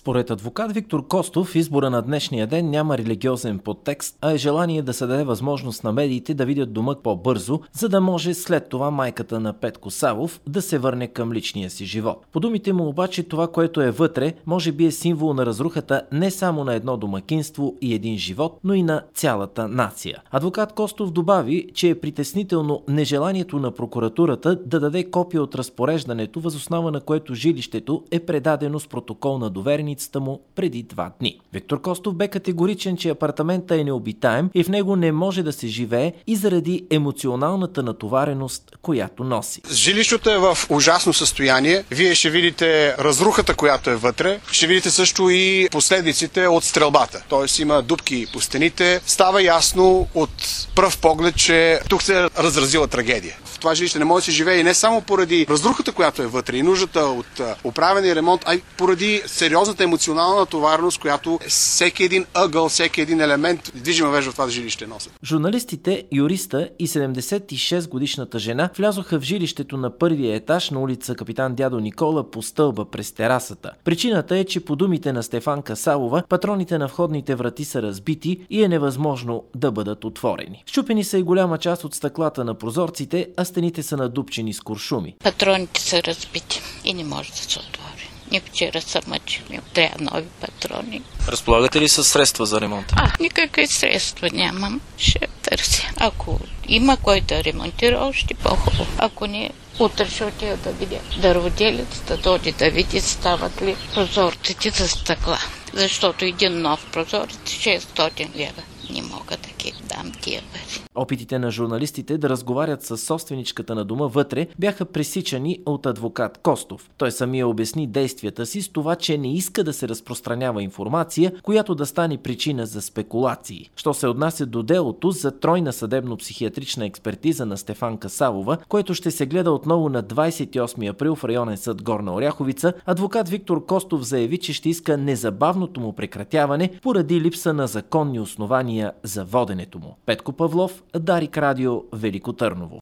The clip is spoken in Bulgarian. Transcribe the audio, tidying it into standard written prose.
Според адвокат Виктор Костов, избора на днешния ден няма религиозен подтекст, а е желание да се даде възможност на медиите да видят дома по-бързо, за да може след това майката на Петко Савов да се върне към личния си живот. По думите му обаче, това, което е вътре, може би е символ на разрухата не само на едно домакинство и един живот, но и на цялата нация. Адвокат Костов добави, че е притеснително нежеланието на прокуратурата да даде копия от разпореждането, въз основа на което жилището е предадено с протокол на довереницата му преди 2 дни. Виктор Костов бе категоричен, че апартамента е необитаем и в него не може да се живее и заради емоционалната натовареност, която носи. Жилището е в ужасно състояние. Вие ще видите разрухата, която е вътре. Ще видите също и последиците от стрелбата. Тоест има дупки по стените. Става ясно от пръв поглед, че тук се е разразила трагедия. В това жилище не може да се живее и не само поради разрухата, която е вътре и нуждата от оправяне и ремонт, а и поради сериозната емоционална натовареност, която всеки един ъгъл, всеки един елемент движима вежда в това жилище носят. Журналистите, юриста и 76-годишната жена влязоха в жилището на първия етаж на улица Капитан Дядо Никола по стълба през терасата. Причината е, че по думите на Стефанка Савова, патроните на входните врати са разбити и е невъзможно да бъдат отворени. Счупени са и голяма част от стъклата на прозорците, а стените са надупчени с куршуми. Патроните са разбити и не може да се отвори. И вчера са мъчили. Трябва нови патрони. Разполагате ли със средства за ремонт? Никакви средства нямам. Ще търся. Ако има кой да ремонтира, още по-хубаво. Ако не, утре ще отида да видя дърводелец, да дойде да види стават ли прозорците за стъкла. Защото един нов прозорец 600 лева. Не мога да ги дам тия пари. Опитите на журналистите да разговарят с собственичката на дома вътре бяха пресичани от адвокат Костов. Той самия обясни действията си с това, че не иска да се разпространява информация, която да стане причина за спекулации. Що се отнася до делото за тройна съдебно-психиатрична експертиза на Стефанка Савова, което ще се гледа отново на 28 април в районен съд Горна Оряховица, адвокат Виктор Костов заяви, че ще иска незабавното му прекратяване поради липса на законни основания за воденето му. Петко Павлов, Дарик Радио, Велико Търново.